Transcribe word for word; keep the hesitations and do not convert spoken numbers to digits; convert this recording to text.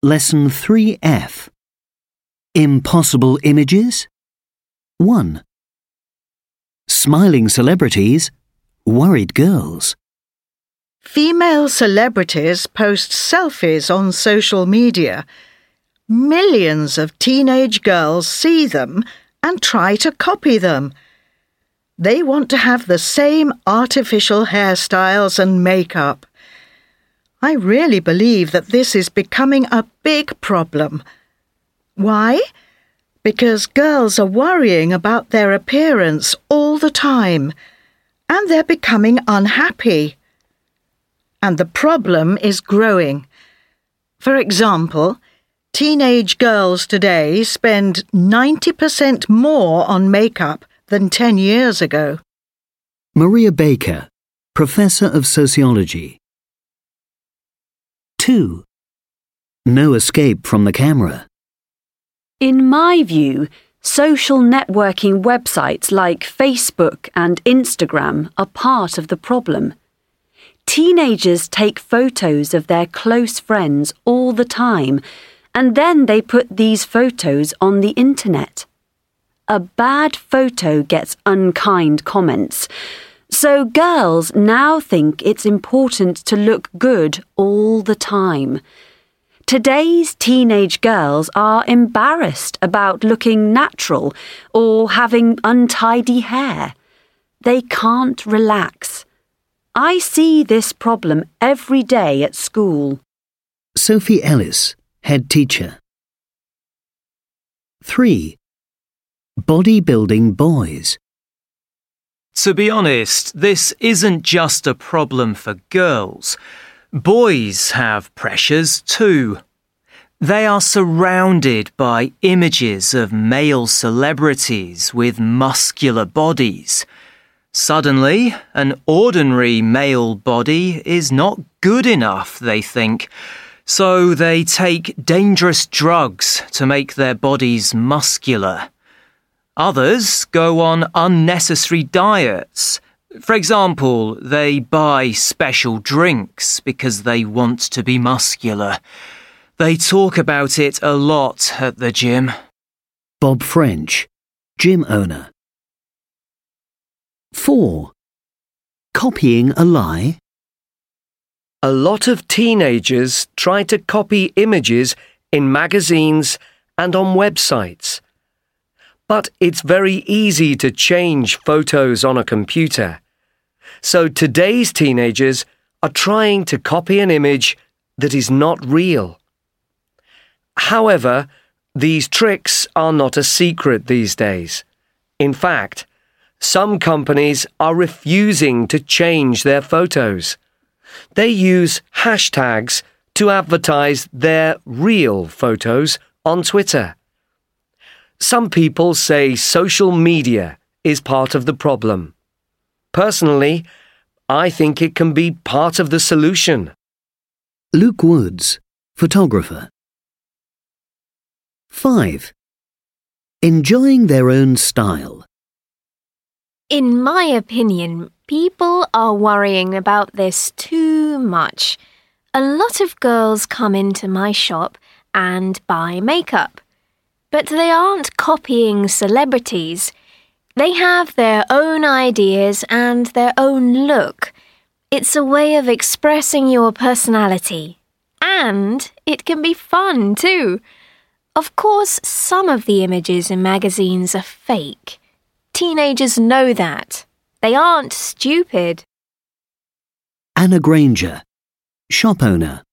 Lesson three F. Impossible images. one. Smiling celebrities, worried girls. Female celebrities post selfies on social media. Millions of teenage girls see them and try to copy them. They want to have the same artificial hairstyles and makeup. I really believe that this is becoming a big problem. Why? Because girls are worrying about their appearance all the time, and they're becoming unhappy. And the problem is growing. For example, teenage girls today spend ninety percent more on makeup than ten years ago. Maria Baker, Professor of Sociology. two. No escape from the camera. In my view, social networking websites like Facebook and Instagram are part of the problem. Teenagers take photos of their close friends all the time, and then they put these photos on the internet. A bad photo gets unkind comments, so girls now think it's important to look good all the time. Today's teenage girls are embarrassed about looking natural or having untidy hair. They can't relax. I see this problem every day at school. Sophie Ellis, Head Teacher. three. Bodybuilding boys. To be honest, this isn't just a problem for girls. Boys have pressures too. They are surrounded by images of male celebrities with muscular bodies. Suddenly, an ordinary male body is not good enough, they think, so they take dangerous drugs to make their bodies muscular. Others go on unnecessary diets. For example, they buy special drinks because they want to be muscular. They talk about it a lot at the gym. Bob French, Gym Owner. four. Copying a lie. A lot of teenagers try to copy images in magazines and on websites. But it's very easy to change photos on a computer. So today's teenagers are trying to copy an image that is not real. However, these tricks are not a secret these days. In fact, some companies are refusing to change their photos. They use hashtags to advertise their real photos on Twitter. Some people say social media is part of the problem. Personally, I think it can be part of the solution. Luke Woods, Photographer. five. Enjoying their own style. In my opinion, people are worrying about this too much. A lot of girls come into my shop and buy makeup. But they aren't copying celebrities. They have their own ideas and their own look. It's a way of expressing your personality. And it can be fun too. Of course, some of the images in magazines are fake. Teenagers know that. They aren't stupid. Anna Granger, Shop Owner.